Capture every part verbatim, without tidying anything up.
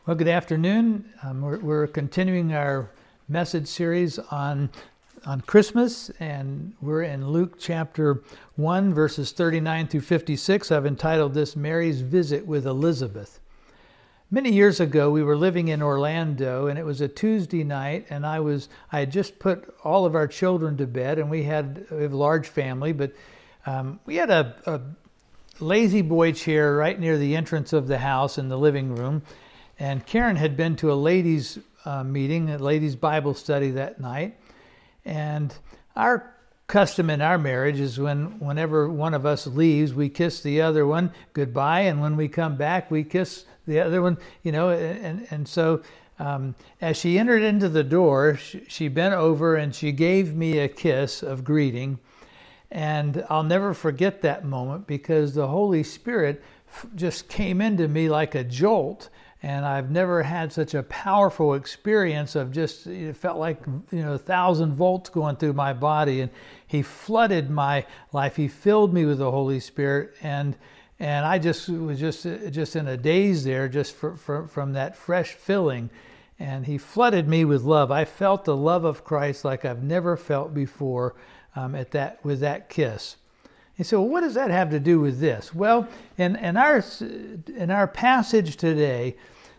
Well, good afternoon. Um, we're, we're continuing our message series on on Christmas, and we're in Luke chapter one, verses thirty-nine through fifty-six. I've entitled this Mary's Visit with Elizabeth. Many years ago, we were living in Orlando, and it was a Tuesday night, and I was I had just put all of our children to bed, and we had we have a large family, but um, we had a, a lazy boy chair right near the entrance of the house in the living room. And Karen had been to a ladies' uh, meeting, a ladies' Bible study that night. And our custom in our marriage is when whenever one of us leaves, we kiss the other one goodbye. And when we come back, we kiss the other one, you know. And, and so um, as she entered into the door, she, she bent over and she gave me a kiss of greeting. And I'll never forget that moment because the Holy Spirit f- just came into me like a jolt. And I've never had such a powerful experience of just, it felt like, you know, a thousand volts going through my body. And he flooded my life. He filled me with the Holy Spirit. And and I just was just just in a daze there just for, for, from that fresh filling. And he flooded me with love. I felt the love of Christ like I've never felt before um, at that with that kiss. And so what does that have to do with this? Well, in, in our in our passage today,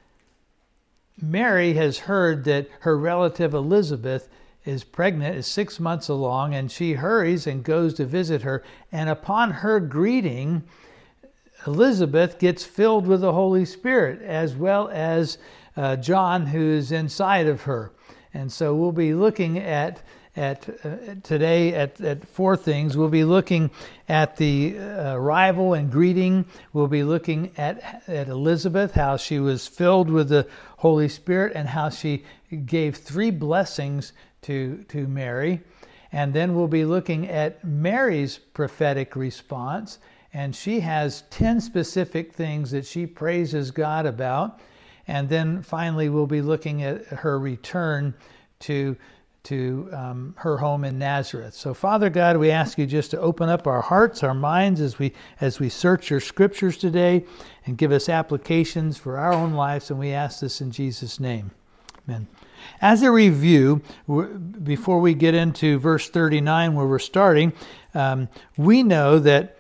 Mary has heard that her relative Elizabeth is pregnant, is six months along, and she hurries and goes to visit her. And upon her greeting, Elizabeth gets filled with the Holy Spirit, as well as uh, John, who is inside of her. And so we'll be looking at At uh, today at, at four things. We'll be looking at the uh, arrival and greeting. We'll be looking at at Elizabeth, how she was filled with the Holy Spirit, and how she gave three blessings to to Mary. And then we'll be looking at Mary's prophetic response, and she has ten specific things that she praises God about. And then finally we'll be looking at her return to to um, her home in Nazareth. So Father God, we ask you just to open up our hearts, our minds as we as we search your scriptures today and give us applications for our own lives, and we ask this in Jesus' name. Amen. As a review, before we get into verse thirty-nine where we're starting, um, we know that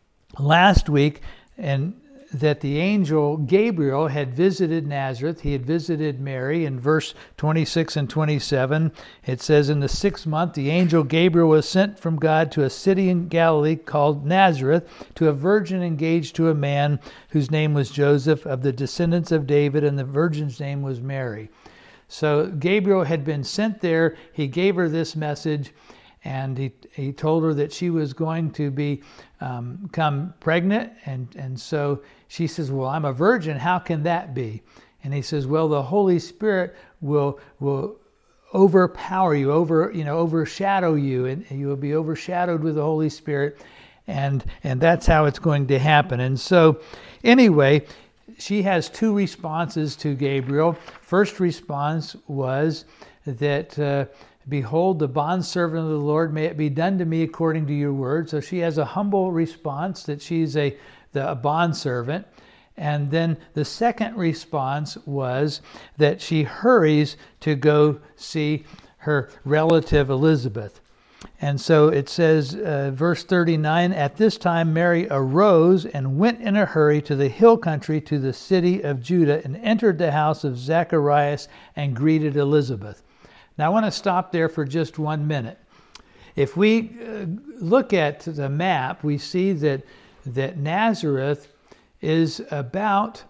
last week and that the angel Gabriel had visited Nazareth. He had visited Mary. In verse twenty-six and twenty-seven, it says, in the sixth month, the angel Gabriel was sent from God to a city in Galilee called Nazareth, to a virgin engaged to a man whose name was Joseph, of the descendants of David, and the virgin's name was Mary. So Gabriel had been sent there. He gave her this message, and he he told her that she was going to be um, become pregnant, and and so she says, well, I'm a virgin, how can that be? And he says, well, the Holy Spirit will will overpower you, over you know overshadow you, and you will be overshadowed with the Holy Spirit, and and that's how it's going to happen. And so anyway, she has two responses to Gabriel. First response was that uh, behold, the bondservant of the Lord, may it be done to me according to your word. So she has a humble response that she's a, the, a bondservant. And then the second response was that she hurries to go see her relative Elizabeth. And so it says, uh, verse thirty-nine, at this time Mary arose and went in a hurry to the hill country, to the city of Judah, and entered the house of Zacharias and greeted Elizabeth. Now, I want to stop there for just one minute. If we uh, look at the map, we see that that Nazareth is about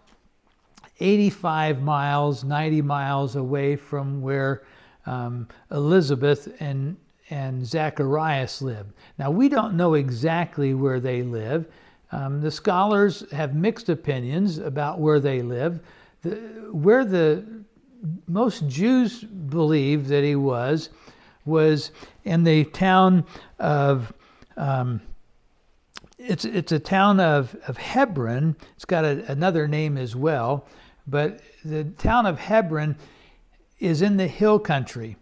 eighty-five miles, ninety miles away from where um, Elizabeth and, and Zacharias lived. Now, we don't know exactly where they live. Um, the scholars have mixed opinions about where they live. The, where the most Jews believe that he was, was in the town of, um, it's it's a town of, of Hebron. It's got a, another name as well, but the town of Hebron is in the hill country.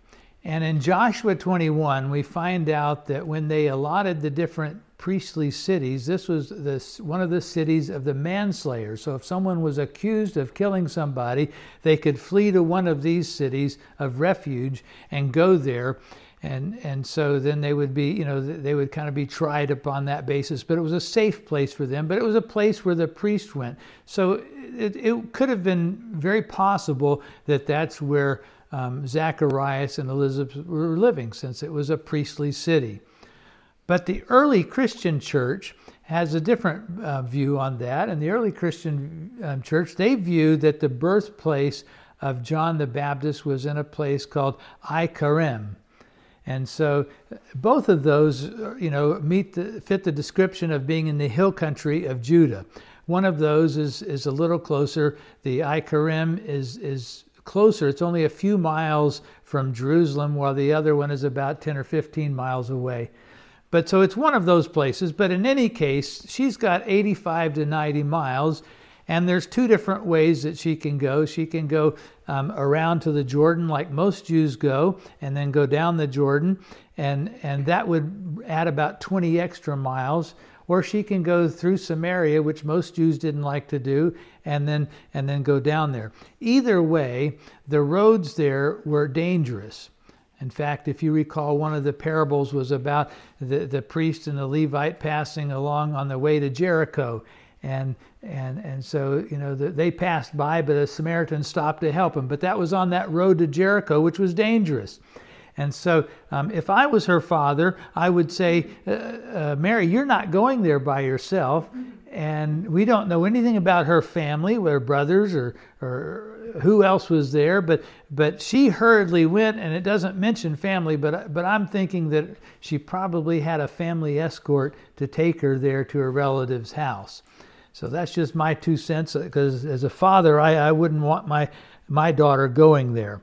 And in Joshua twenty-one, we find out that when they allotted the different priestly cities, this was this, one of the cities of the manslayer. So if someone was accused of killing somebody, they could flee to one of these cities of refuge and go there. And and so then they would be, you know, they would kind of be tried upon that basis. But it was a safe place for them. But it was a place where the priest went. So it, it could have been very possible that that's where um, Zacharias and Elizabeth were living, since it was a priestly city. But the early Christian church has a different uh, view on that. And the early Christian um, church, they viewed that the birthplace of John the Baptist was in a place called Ai Karim. And so both of those, you know, meet the, fit the description of being in the hill country of Judah. One of those is is a little closer. The Ai Karim is is closer. It's only a few miles from Jerusalem, while the other one is about ten or fifteen miles away. But so it's one of those places. But in any case, she's got eighty-five to ninety miles. And there's two different ways that she can go. She can go um, around to the Jordan like most Jews go, and then go down the Jordan, and, and that would add about twenty extra miles. Or she can go through Samaria, which most Jews didn't like to do, and then and then go down there. Either way, the roads there were dangerous. In fact, if you recall, one of the parables was about the, the priest and the Levite passing along on the way to Jericho. And and and so, you know, the, they passed by, but a Samaritan stopped to help him. But that was on that road to Jericho, which was dangerous. And so um, if I was her father, I would say, uh, uh, Mary, you're not going there by yourself. And we don't know anything about her family, her brothers or or who else was there. But but she hurriedly went, and it doesn't mention family, but but I'm thinking that she probably had a family escort to take her there to a relative's house. So that's just my two cents, because as a father, I, I wouldn't want my my daughter going there.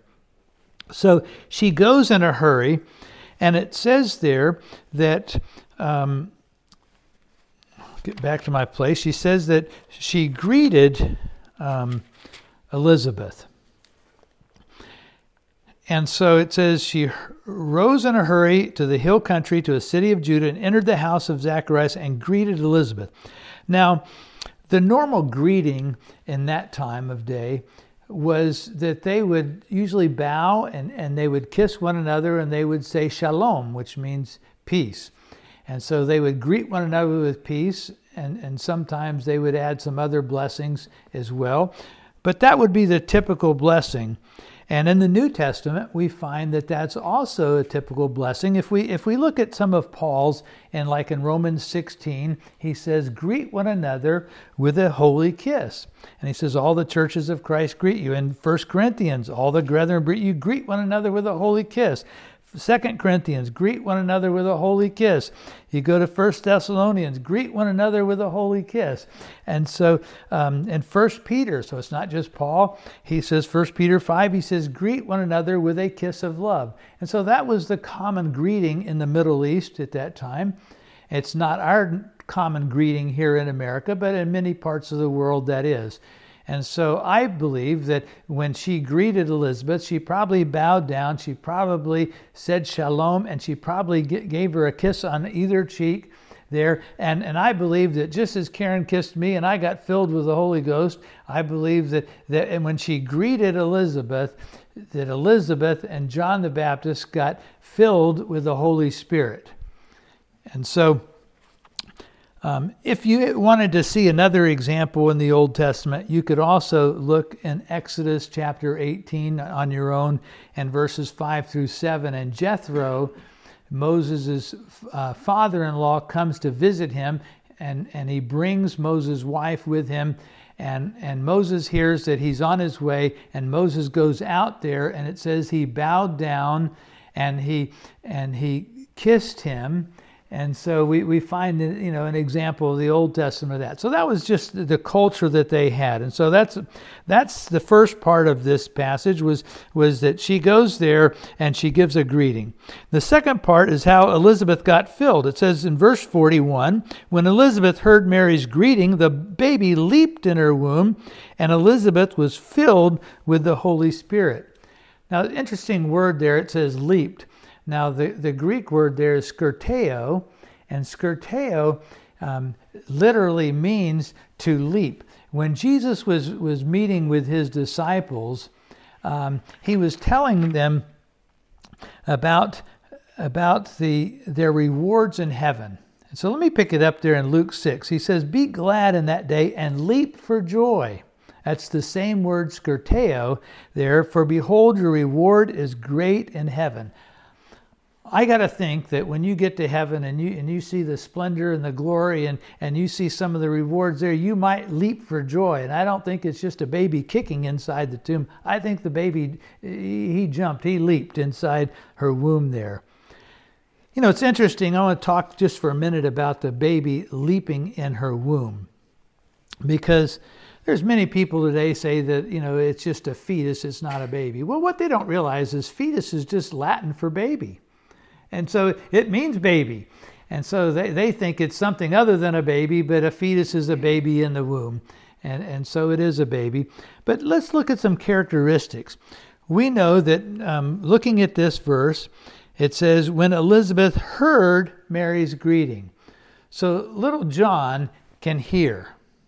So she goes in a hurry, and it says there that, um, get back to my place, she says that she greeted um, Elizabeth. And so it says she rose in a hurry to the hill country, to a city of Judah, and entered the house of Zacharias and greeted Elizabeth. Now, the normal greeting in that time of day was that they would usually bow and, and they would kiss one another, and they would say shalom, which means peace. And so they would greet one another with peace, and, and sometimes they would add some other blessings as well. But that would be the typical blessing. And in the New Testament, we find that that's also a typical blessing. If we if we look at some of Paul's, and like in Romans sixteen, he says, greet one another with a holy kiss. And he says, all the churches of Christ greet you. In First Corinthians, all the brethren greet you, greet one another with a holy kiss. Second Corinthians, greet one another with a holy kiss. You go to First Thessalonians, greet one another with a holy kiss. And so um, in First Peter, so it's not just Paul, he says, First Peter five, he says, greet one another with a kiss of love. And so that was the common greeting in the Middle East at that time. It's not our common greeting here in America, but in many parts of the world that is. And so I believe that when she greeted Elizabeth, she probably bowed down, she probably said shalom, and she probably gave her a kiss on either cheek there. And, and I believe that just as Karen kissed me and I got filled with the Holy Ghost, I believe that, that and when she greeted Elizabeth, that Elizabeth and John the Baptist got filled with the Holy Spirit. And so Um, if you wanted to see another example in the Old Testament, you could also look in Exodus chapter eighteen on your own, and verses five through seven. And Jethro, Moses' uh, father-in-law, comes to visit him, and, and he brings Moses' wife with him. And, and Moses hears that he's on his way, and Moses goes out there, and it says he bowed down and he and he kissed him. And so we, we find, you know, an example of the Old Testament of that. So that was just the culture that they had. And so that's that's the first part of this passage was, was that she goes there and she gives a greeting. The second part is how Elizabeth got filled. It says in verse forty-one, when Elizabeth heard Mary's greeting, the baby leaped in her womb, and Elizabeth was filled with the Holy Spirit. Now, interesting word there, it says leaped. Now, the, the Greek word there is skurteo, and skurteo um, literally means to leap. When Jesus was, was meeting with his disciples, um, he was telling them about, about the, their rewards in heaven. So let me pick it up there in Luke six. He says, "Be glad in that day and leap for joy." That's the same word, skurteo, there. "For behold, your reward is great in heaven." I got to think that when you get to heaven and you and you see the splendor and the glory and, and you see some of the rewards there, you might leap for joy. And I don't think it's just a baby kicking inside the tomb. I think the baby, he jumped, he leaped inside her womb there. You know, it's interesting. I want to talk just for a minute about the baby leaping in her womb, because there's many people today say that, you know, it's just a fetus, it's not a baby. Well, what they don't realize is fetus is just Latin for baby. And so it means baby. And so they, they think it's something other than a baby, but a fetus is a baby in the womb. And, and so it is a baby. But let's look at some characteristics. We know that um, looking at this verse, it says, when Elizabeth heard Mary's greeting. So little John can hear.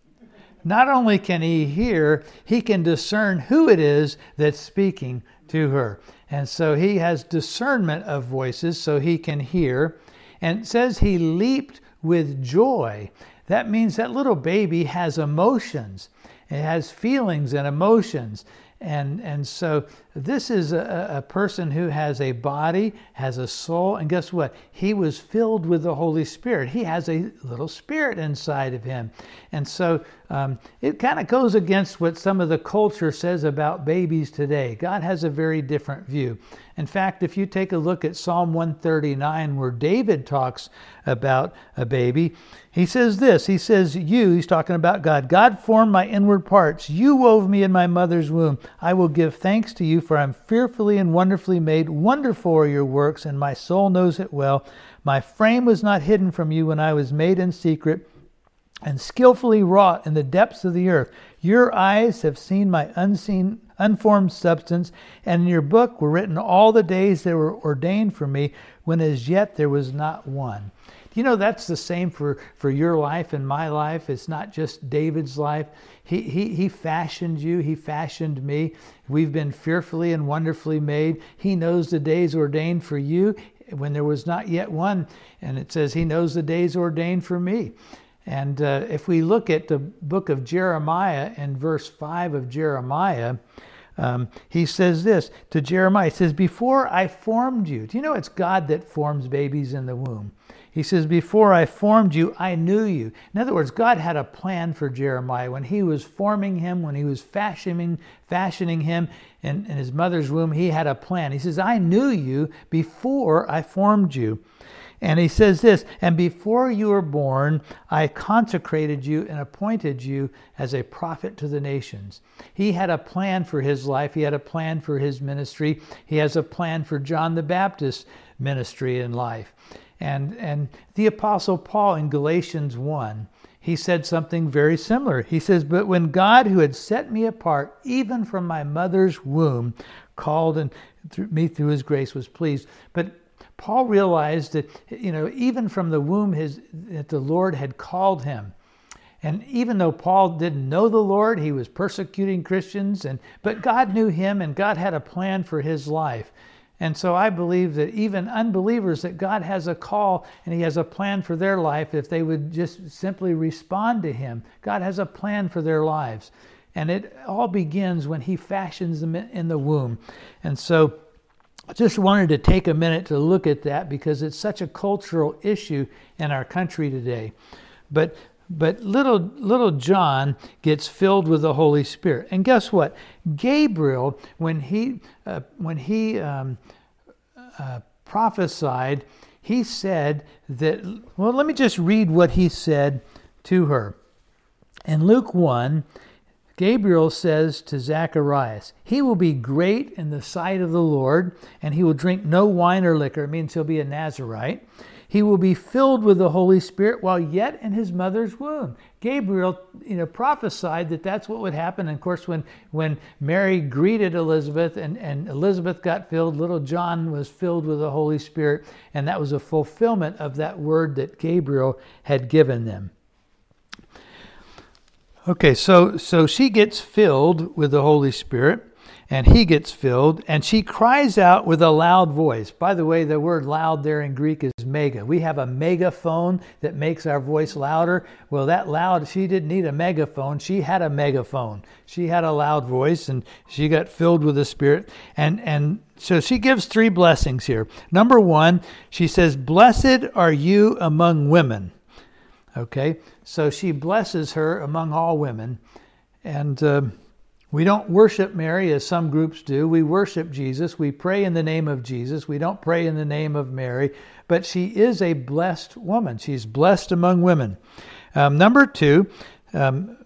Not only can he hear, he can discern who it is that's speaking to her. And so he has discernment of voices, so he can hear. And it says he leaped with joy. That means that little baby has emotions. It has feelings and emotions. And and so this is a, a person who has a body, has a soul, and guess what? He was filled with the Holy Spirit. He has a little spirit inside of him. And so um, it kind of goes against what some of the culture says about babies today. God has a very different view. In fact, if you take a look at Psalm one thirty-nine, where David talks about a baby, he says this, he says, you, he's talking about God, God formed my inward parts. You wove me in my mother's womb. I will give thanks to you, for I'm fearfully and wonderfully made. Wonderful are your works, and my soul knows it well. My frame was not hidden from you when I was made in secret and skillfully wrought in the depths of the earth. Your eyes have seen my unseen, unformed substance, and in your book were written all the days that were ordained for me, when as yet there was not one. You know, that's the same for, for your life and my life. It's not just David's life. He, he, he fashioned you. He fashioned me. We've been fearfully and wonderfully made. He knows the days ordained for you when there was not yet one. And it says he knows the days ordained for me. And uh, if we look at the book of Jeremiah and verse five of Jeremiah, um, he says this to Jeremiah. He says, before I formed you. Do you know it's God that forms babies in the womb? He says, before I formed you, I knew you. In other words, God had a plan for Jeremiah. When he was forming him, when he was fashioning, fashioning him in, in his mother's womb, he had a plan. He says, I knew you before I formed you. And he says this, and before you were born, I consecrated you and appointed you as a prophet to the nations. He had a plan for his life. He had a plan for his ministry. He has a plan for John the Baptist's ministry and life. And, and the Apostle Paul in Galatians one, he said something very similar. He says, but when God, who had set me apart, even from my mother's womb, called and through me through his grace was pleased. But Paul realized that, you know, even from the womb, his, that the Lord had called him. And even though Paul didn't know the Lord, he was persecuting Christians, and but God knew him, and God had a plan for his life. And so I believe that even unbelievers, that God has a call and he has a plan for their life if they would just simply respond to him. God has a plan for their lives. And it all begins when he fashions them in the womb. And so I just wanted to take a minute to look at that because it's such a cultural issue in our country today. But But little little John gets filled with the Holy Spirit, and guess what? Gabriel, when he uh, when he um, uh, prophesied, he said that. Well, let me just read what he said to her. In Luke one, Gabriel says to Zacharias, "He will be great in the sight of the Lord, and he will drink no wine or liquor." It means he'll be a Nazirite. He will be filled with the Holy Spirit while yet in his mother's womb. Gabriel, you know, prophesied that that's what would happen. And of course, when, when Mary greeted Elizabeth and, and Elizabeth got filled, little John was filled with the Holy Spirit. And that was a fulfillment of that word that Gabriel had given them. Okay, so, so she gets filled with the Holy Spirit. And he gets filled, and she cries out with a loud voice. By the way, the word loud there in Greek is mega. We have a megaphone that makes our voice louder. Well, that loud, she didn't need a megaphone. She had a megaphone. She had a loud voice, and she got filled with the Spirit. And, and so she gives three blessings here. Number one, she says, "Blessed are you among women." Okay, so she blesses her among all women. And Uh, We don't worship Mary as some groups do. We worship Jesus. We pray in the name of Jesus. We don't pray in the name of Mary. But she is a blessed woman. She's blessed among women. Um, number two, um,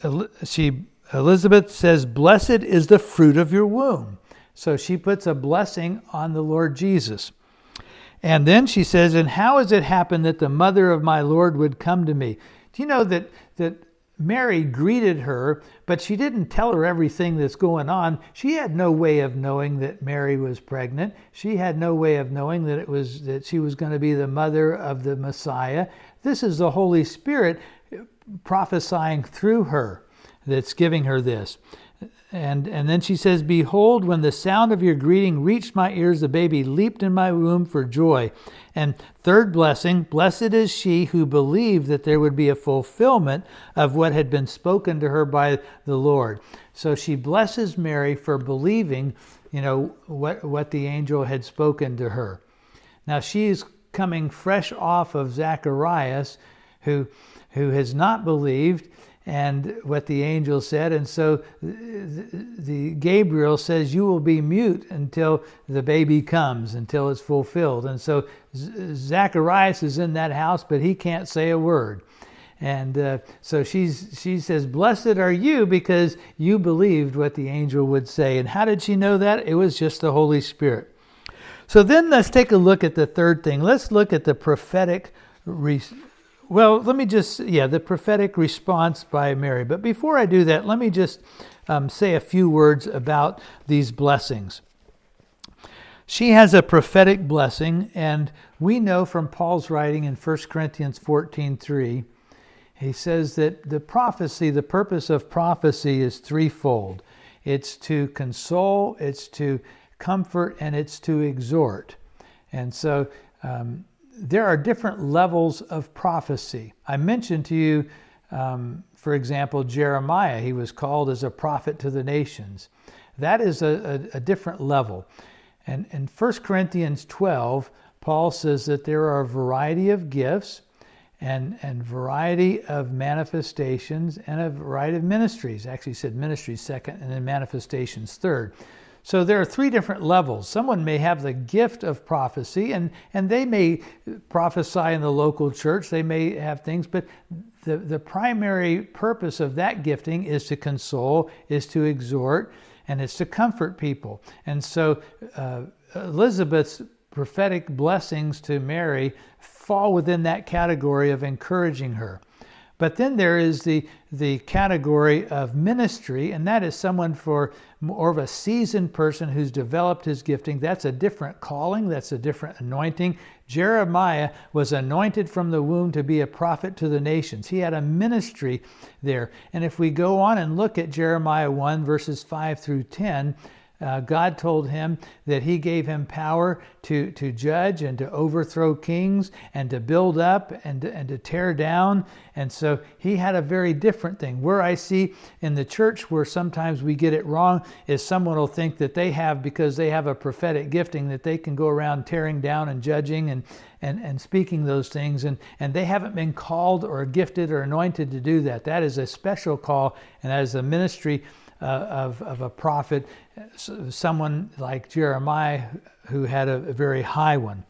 she Elizabeth says, "Blessed is the fruit of your womb." So she puts a blessing on the Lord Jesus. And then she says, "And how has it happened that the mother of my Lord would come to me?" Do you know that that Mary greeted her, but she didn't tell her everything that's going on. She had no way of knowing that Mary was pregnant. She had no way of knowing that it was that she was going to be the mother of the Messiah. This is the Holy Spirit prophesying through her that's giving her this. And and then she says, "Behold, when the sound of your greeting reached my ears, the baby leaped in my womb for joy." And third blessing, "Blessed is she who believed that there would be a fulfillment of what had been spoken to her by the Lord." So she blesses Mary for believing, you know, what, what the angel had spoken to her. Now she's coming fresh off of Zacharias, who who has not believed and what the angel said. And so the, the Gabriel says, "You will be mute until the baby comes, until it's fulfilled." And so Z- Zacharias is in that house, but he can't say a word. And uh, so she's she says, "Blessed are you because you believed what the angel would say." And how did she know that? It was just the Holy Spirit. So then let's take a look at the third thing. Let's look at the prophetic re- Well, let me just, yeah, the prophetic response by Mary. But before I do that, let me just um, say a few words about these blessings. She has a prophetic blessing, and we know from Paul's writing in First Corinthians fourteen three, he says that the prophecy, the purpose of prophecy is threefold. It's to console, it's to comfort, and it's to exhort. And so um, there are different levels of prophecy. I mentioned to you, um, for example, Jeremiah. He was called as a prophet to the nations. That is a, a, a different level. And in First Corinthians twelve, Paul says that there are a variety of gifts and, and variety of manifestations and a variety of ministries. Actually, he said ministries second and then manifestations third. So there are three different levels. Someone may have the gift of prophecy, and, and they may prophesy in the local church. They may have things, but the, the primary purpose of that gifting is to console, is to exhort, and it's to comfort people. And so uh, Elizabeth's prophetic blessings to Mary fall within that category of encouraging her. But then there is the, the category of ministry, and that is someone for more of a seasoned person who's developed his gifting. That's a different calling. That's a different anointing. Jeremiah was anointed from the womb to be a prophet to the nations. He had a ministry there. And if we go on and look at Jeremiah one, verses five through ten, Uh, God told him that he gave him power to, to judge and to overthrow kings and to build up and to, and to tear down. And so he had a very different thing. Where I see in the church where sometimes we get it wrong is someone will think that they have, because they have a prophetic gifting, that they can go around tearing down and judging and, and, and speaking those things. And, and they haven't been called or gifted or anointed to do that. That is a special call, and that is a ministry Uh, of, of a prophet, someone like Jeremiah who had a, a very high one.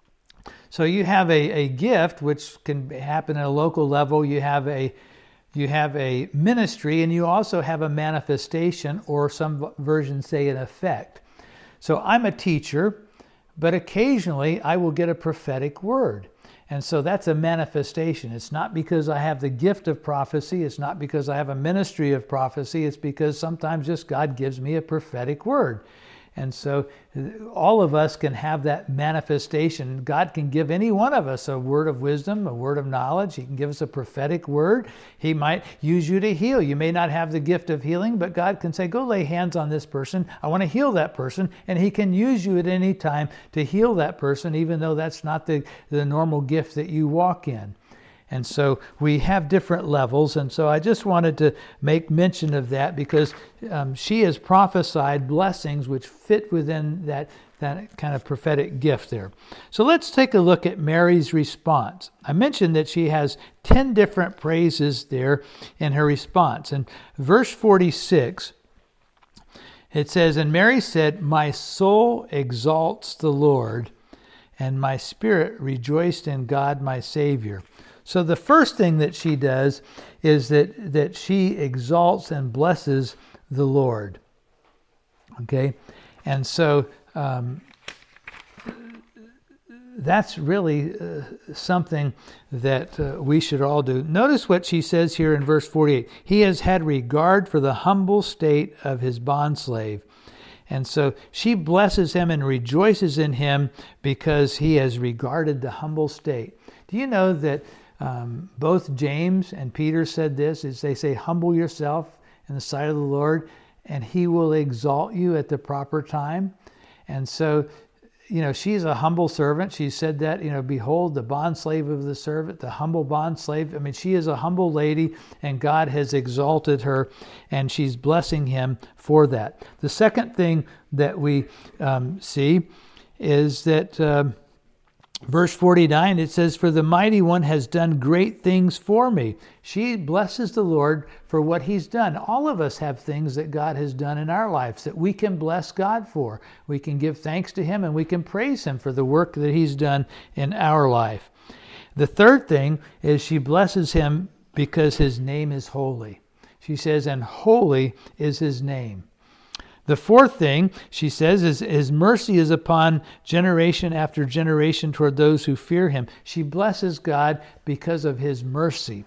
So you have a, a gift which can happen at a local level. You have a you have a ministry, and you also have a manifestation, or some versions say an effect. So I'm a teacher, but occasionally I will get a prophetic word. And so that's a manifestation. It's not because I have the gift of prophecy. It's not because I have a ministry of prophecy. It's because sometimes just God gives me a prophetic word. And so all of us can have that manifestation. God can give any one of us a word of wisdom, a word of knowledge. He can give us a prophetic word. He might use you to heal. You may not have the gift of healing, but God can say, go lay hands on this person. I want to heal that person. And He can use you at any time to heal that person, even though that's not the, the normal gift that you walk in. And so we have different levels. And so I just wanted to make mention of that because um, she has prophesied blessings which fit within that, that kind of prophetic gift there. So let's take a look at Mary's response. I mentioned that she has ten different praises there in her response. In verse forty-six, it says, "And Mary said, My soul exalts the Lord, and my spirit rejoiced in God my Savior." So the first thing that she does is that, that she exalts and blesses the Lord. Okay? And so um, that's really uh, something that uh, we should all do. Notice what she says here in verse forty-eight. He has had regard for the humble state of his bondslave. And so she blesses him and rejoices in him because he has regarded the humble state. Do you know that Um, both James and Peter said this, is they say, humble yourself in the sight of the Lord, and He will exalt you at the proper time. And so, you know, she's a humble servant. She said that, you know, behold, the bondslave of the servant, the humble bondslave. I mean, she is a humble lady, and God has exalted her, and she's blessing him for that. The second thing that we um, see is that Um, Verse forty-nine, it says, "For the Mighty One has done great things for me." She blesses the Lord for what He's done. All of us have things that God has done in our lives that we can bless God for. We can give thanks to Him and we can praise Him for the work that He's done in our life. The third thing is she blesses Him because His name is holy. She says, and holy is His name. The fourth thing, she says, is His mercy is upon generation after generation toward those who fear Him. She blesses God because of His mercy.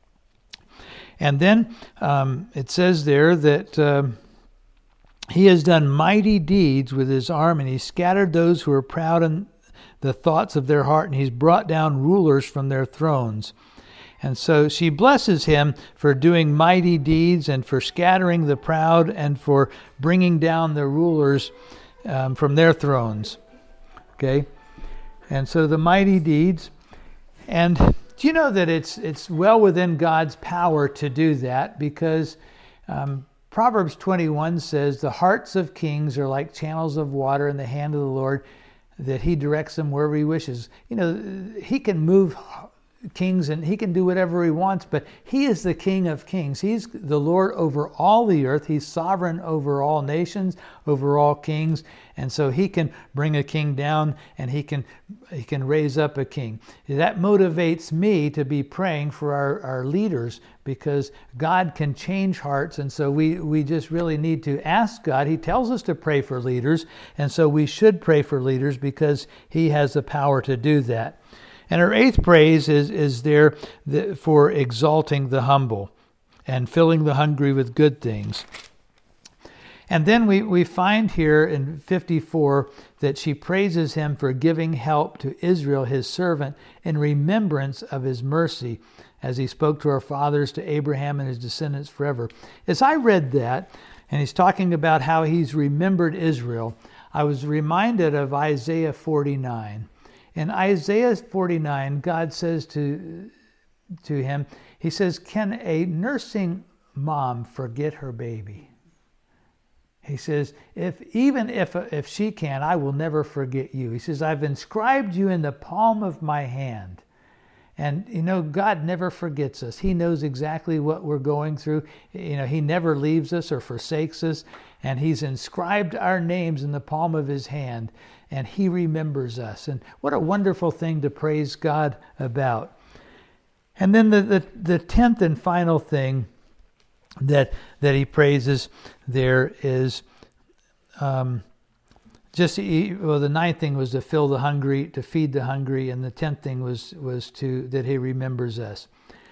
And then um, it says there that um, He has done mighty deeds with His arm, and He scattered those who are proud in the thoughts of their heart, and He's brought down rulers from their thrones. And so she blesses Him for doing mighty deeds and for scattering the proud and for bringing down the rulers um, from their thrones. Okay? And so the mighty deeds. And do you know that it's it's well within God's power to do that, because um, Proverbs twenty-one says, "The hearts of kings are like channels of water in the hand of the Lord, that He directs them wherever He wishes." You know, He can move kings and He can do whatever He wants, but He is the King of kings. He's the Lord over all the earth. He's sovereign over all nations, over all kings, and so He can bring a king down and He can He can raise up a king. That motivates me to be praying for our, our leaders, because God can change hearts, and so we, we just really need to ask God. He tells us to pray for leaders, and so we should pray for leaders because He has the power to do that. And her eighth praise is, is there for exalting the humble and filling the hungry with good things. And then we, we find here in fifty-four that she praises Him for giving help to Israel, His servant, in remembrance of His mercy, as He spoke to our fathers, to Abraham and his descendants forever. As I read that, and He's talking about how He's remembered Israel, I was reminded of Isaiah forty-nine. In Isaiah forty-nine, God says to, to him, He says, "Can a nursing mom forget her baby?" He says, if even if, if she can, I will never forget you. He says, "I've inscribed you in the palm of my hand." And, you know, God never forgets us. He knows exactly what we're going through. You know, He never leaves us or forsakes us. And He's inscribed our names in the palm of His hand. And He remembers us. And what a wonderful thing to praise God about. And then the, the, the tenth and final thing that, that He praises there is um, just to eat, well, the ninth thing was to fill the hungry, to feed the hungry, and the tenth thing was was to that he remembers us.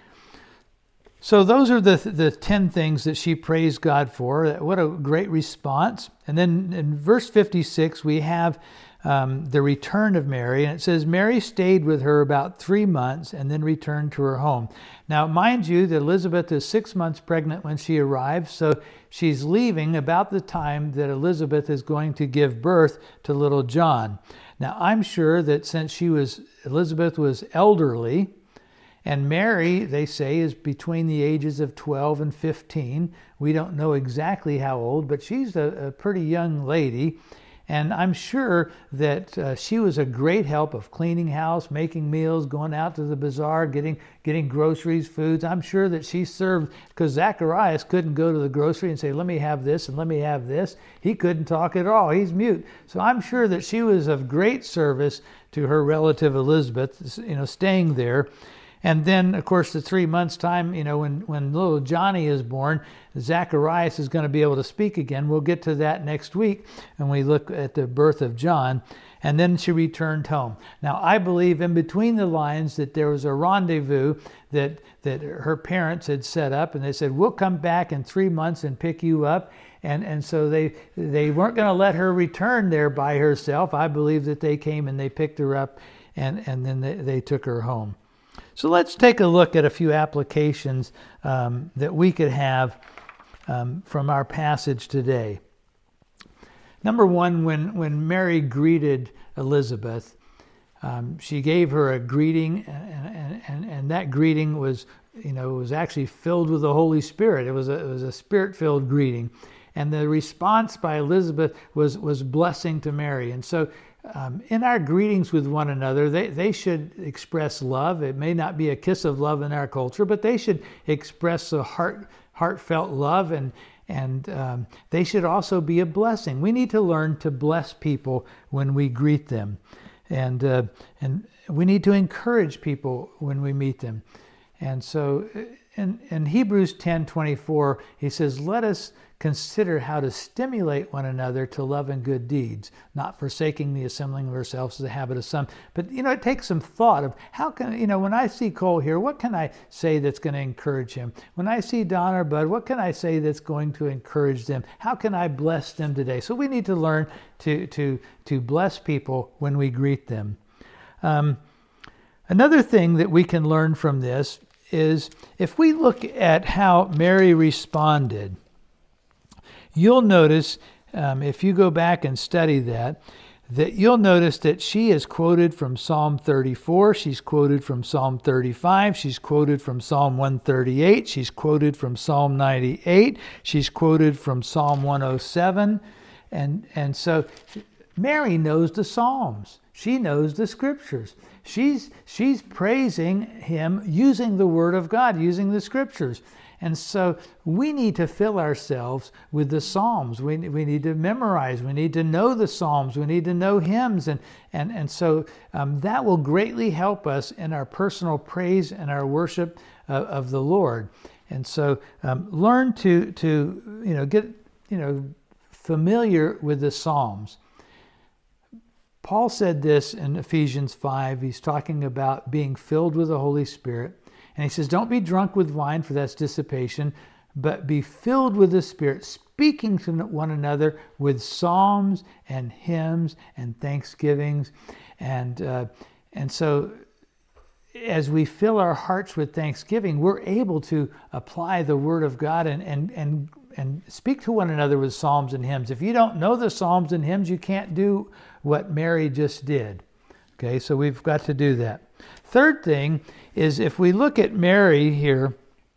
So those are the the ten things that she praised God for. What a great response. And then in verse fifty-six, we have um, the return of Mary. And it says, Mary stayed with her about three months and then returned to her home. Now, mind you, that Elizabeth is six months pregnant when she arrives. So she's leaving about the time that Elizabeth is going to give birth to little John. Now, I'm sure that since she was, Elizabeth was elderly, and Mary, they say, is between the ages of twelve and fifteen. We don't know exactly how old, but she's a, a pretty young lady. And I'm sure that uh, she was a great help of cleaning house, making meals, going out to the bazaar, getting getting groceries, foods. I'm sure that she served, because Zacharias couldn't go to the grocery and say, let me have this and let me have this. He couldn't talk at all. He's mute. So I'm sure that she was of great service to her relative Elizabeth, you know, staying there. And then, of course, the three months' time, you know, when, when little Johnny is born, Zacharias is going to be able to speak again. We'll get to that next week when we look at the birth of John. And then she returned home. Now, I believe in between the lines that there was a rendezvous that, that her parents had set up, and they said, we'll come back in three months and pick you up. And, and so they, they weren't going to let her return there by herself. I believe that they came and they picked her up, and, and then they, they took her home. So let's take a look at a few applications um, that we could have um, from our passage today. Number one, when, when Mary greeted Elizabeth, um, she gave her a greeting, and, and, and that greeting was, you know, was actually filled with the Holy Spirit. It was a, it was a Spirit-filled greeting. And the response by Elizabeth was, was blessing to Mary. And so Um, in our greetings with one another, they, they should express love. It may not be a kiss of love in our culture, but they should express a heart, heartfelt love, and, and um, they should also be a blessing. We need to learn to bless people when we greet them. And, uh, and we need to encourage people when we meet them. And so in, in Hebrews ten twenty-four, he says, let us consider how to stimulate one another to love and good deeds, not forsaking the assembling of ourselves as a habit of some. But, you know, it takes some thought of how can, you know, when I see Cole here, what can I say that's going to encourage him? When I see Don or Bud, what can I say that's going to encourage them? How can I bless them today? So we need to learn to, to, to bless people when we greet them. Um, another thing that we can learn from this is if we look at how Mary responded, you'll notice, um, if you go back and study that, that you'll notice that she is quoted from Psalm thirty-four, she's quoted from Psalm thirty-five, she's quoted from Psalm one thirty-eight, she's quoted from Psalm ninety-eight, she's quoted from Psalm one oh seven, and, and so Mary knows the Psalms. She knows the Scriptures. She's, she's praising him using the Word of God, using the Scriptures. And so we need to fill ourselves with the Psalms. We, we need to memorize. We need to know the Psalms. We need to know hymns. And, and, and so um, that will greatly help us in our personal praise and our worship uh, of the Lord. And so um, learn to, to you know, get you know familiar with the Psalms. Paul said this in Ephesians five. He's talking about being filled with the Holy Spirit. And he says, don't be drunk with wine, for that's dissipation, but be filled with the Spirit, speaking to one another with psalms and hymns and thanksgivings. And uh, and so as we fill our hearts with thanksgiving, we're able to apply the Word of God and, and, and, and speak to one another with psalms and hymns. If you don't know the psalms and hymns, you can't do what Mary just did. Okay, so we've got to do that. Third thing is, if we look at Mary here,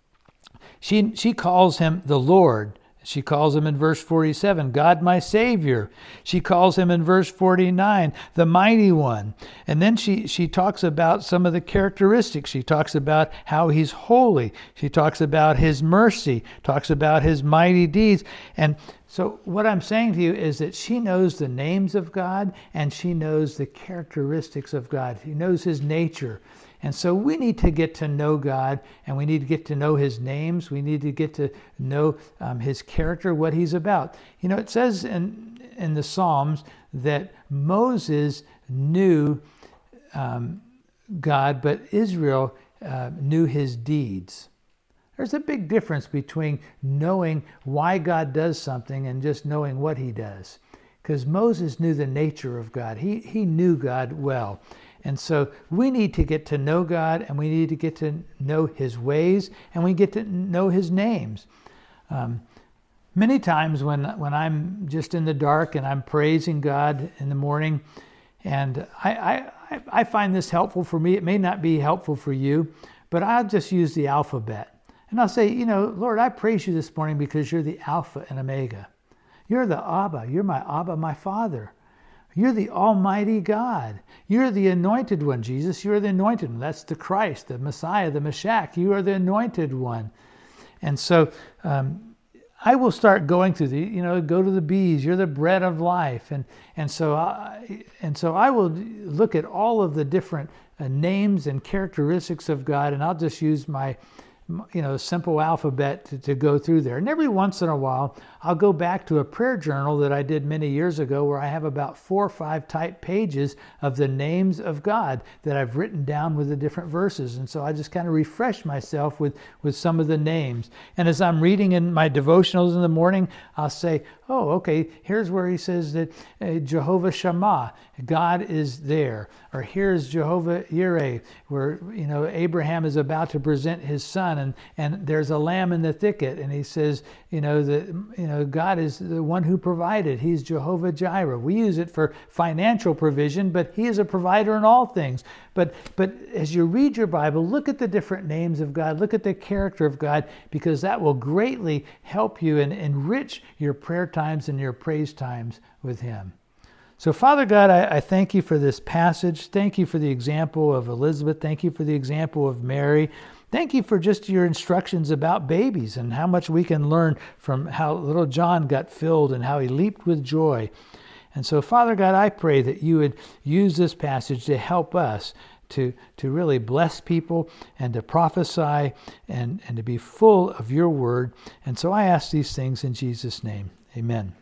she she calls him the Lord. She calls him in verse forty-seven, God my Savior. She calls him in verse forty-nine, the Mighty One. And then she, she talks about some of the characteristics. She talks about how he's holy. She talks about his mercy, talks about his mighty deeds. And so what I'm saying to you is that she knows the names of God, and she knows the characteristics of God. She knows his nature. And so we need to get to know God, and we need to get to know his names. We need to get to know um, his character, what he's about. You know, it says in in the Psalms that Moses knew um, God, but Israel uh, knew his deeds. There's a big difference between knowing why God does something and just knowing what he does. Because Moses knew the nature of God. He, he knew God well. And so we need to get to know God, and we need to get to know his ways, and we get to know his names. Um, many times when, when I'm just in the dark and I'm praising God in the morning, and I, I, I find this helpful for me. It may not be helpful for you, but I'll just use the alphabet. And I'll say, you know, Lord, I praise you this morning because you're the Alpha and Omega. You're the Abba. You're my Abba, my Father. You're the Almighty God. You're the Anointed One, Jesus. You're the Anointed One. That's the Christ, the Messiah, the Meshach. You are the Anointed One. And so um, I will start going through the, you know, go to the bees. You're the bread of life. And and so I, and so I will look at all of the different uh, names and characteristics of God, and I'll just use my you know, simple alphabet to, to go through there. And every once in a while, I'll go back to a prayer journal that I did many years ago where I have about four or five typed pages of the names of God that I've written down with the different verses. And so I just kind of refresh myself with, with some of the names. And as I'm reading in my devotionals in the morning, I'll say, oh, okay, here's where he says that uh, Jehovah Shammah, God is there. Or here's Jehovah Yireh, where, you know, Abraham is about to present his son, and, and there's a lamb in the thicket, and he says, you know, that, you know, God is the one who provided. He's Jehovah Jireh. We use it for financial provision, but he is a provider in all things. But but as you read your Bible, look at the different names of God, look at the character of God, because that will greatly help you and enrich your prayer times and your praise times with him. So, Father God, I, I thank you for this passage. Thank you for the example of Elizabeth. Thank you for the example of Mary. Thank you for just your instructions about babies and how much we can learn from how little John got filled and how he leaped with joy. And so, Father God, I pray that you would use this passage to help us to, to really bless people and to prophesy and, and to be full of your word. And so I ask these things in Jesus' name. Amen.